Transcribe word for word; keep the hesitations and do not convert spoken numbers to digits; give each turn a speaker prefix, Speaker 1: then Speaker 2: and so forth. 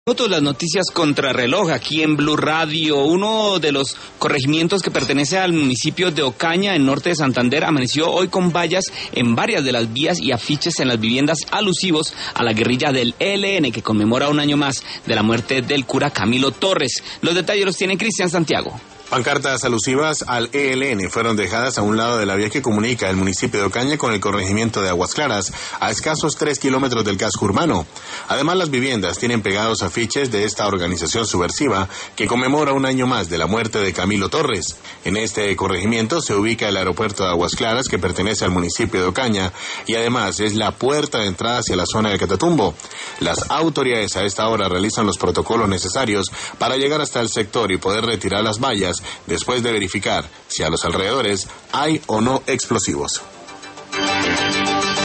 Speaker 1: Las noticias contrarreloj aquí en Blue Radio. Uno de los corregimientos que pertenece al municipio de Ocaña, en norte de Santander, amaneció hoy con vallas en varias de las vías y afiches en las viviendas alusivos a la guerrilla del E L N, que conmemora un año más de la muerte del cura Camilo Torres. Los detalles los tiene Cristian Santiago.
Speaker 2: Pancartas alusivas al E L N fueron dejadas a un lado de la vía que comunica el municipio de Ocaña con el corregimiento de Aguas Claras, a escasos tres kilómetros del casco urbano. Además, las viviendas tienen pegados afiches de esta organización subversiva que conmemora un año más de la muerte de Camilo Torres. En este corregimiento se ubica el aeropuerto de Aguas Claras, que pertenece al municipio de Ocaña, y además es la puerta de entrada hacia la zona de Catatumbo. Las autoridades a esta hora realizan los protocolos necesarios para llegar hasta el sector y poder retirar las vallas, después de verificar si a los alrededores hay o no explosivos.